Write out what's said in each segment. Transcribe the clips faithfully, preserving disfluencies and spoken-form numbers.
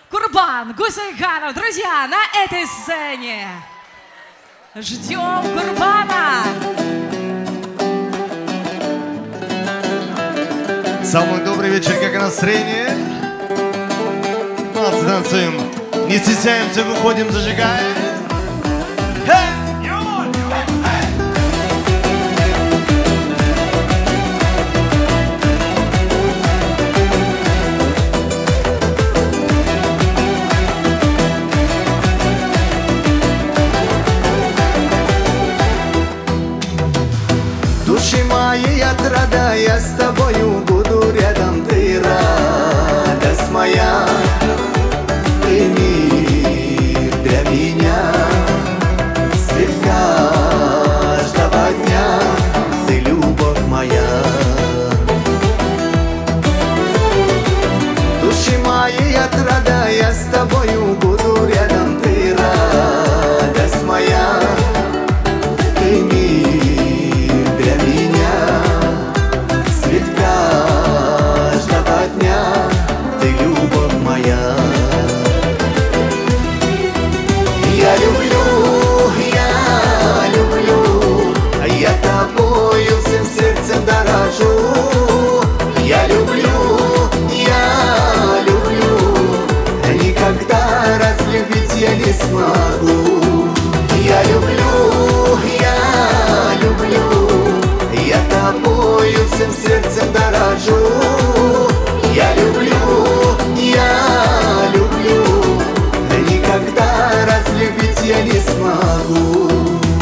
Курбан Гусейханов. Друзья, на этой сцене ждем Курбана. Самый добрый вечер, как и настроение. Молодцы, танцуем. Не стесняемся, выходим, зажигаем. Души мои отрада, я с тобою буду рядом, ты радость моя, ты мир для меня, свет каждого дня, ты любовь моя. Души мои отрада, я с тобою буду рядом, ты радость моя, ты мир. Я люблю, я люблю, я тобою всем сердцем дорожу. Я люблю, я люблю, никогда разлюбить я не смогу. Я люблю, я люблю, я тобою всем сердцем дорожу. Я люблю, я люблю, никогда разлюбить я не смогу.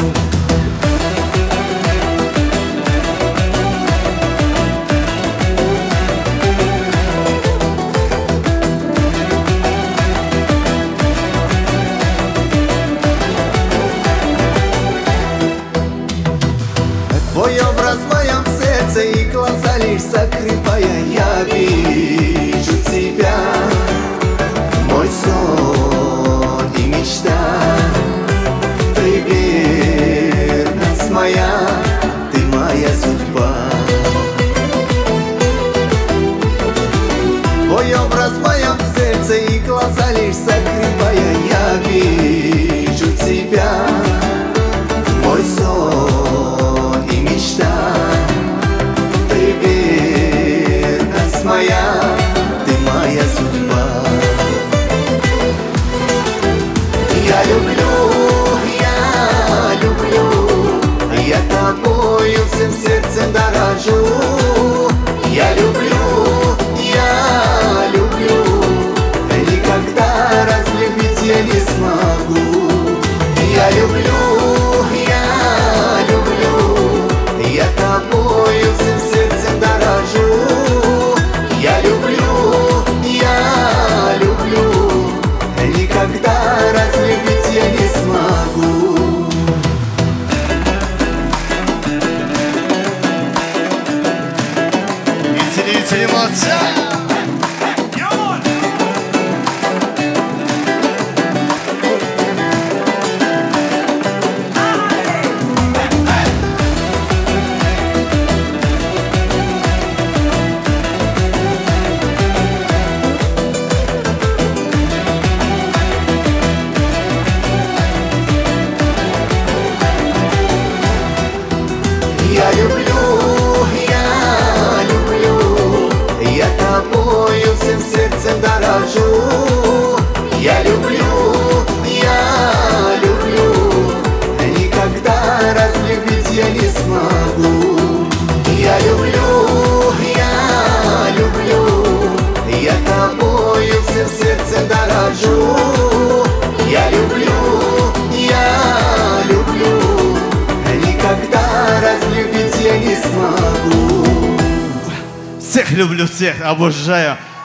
Твой образ в моем сердце и глаза лишь закрывая, я вижу тебя, мой сон и мечта. Ты верность моя, ты моя судьба. Твой образ в моем сердце и глаза лишь закрывая, я вижу тебя, мой сон и мечта. Ты верность моя, ты моя судьба. Я люблю, я люблю, я тобою всем сердцем дорожу. Я люблю, я люблю, никогда разлюбить я не смогу. Я люблю, я люблю, я тобою всем сердцем дорожу. Я люблю, я люблю, никогда разлюбить я не смогу. Веселите эмоции. Я люблю, я люблю, я тобою всем сердцем дорожу. Я люблю, я люблю, никогда разлюбить я не смогу. Я люблю, я люблю, я тобою всем сердцем дорожу. Я люблю, я люблю, никогда разлюбить я не смогу. Всех люблю, всех обожаю.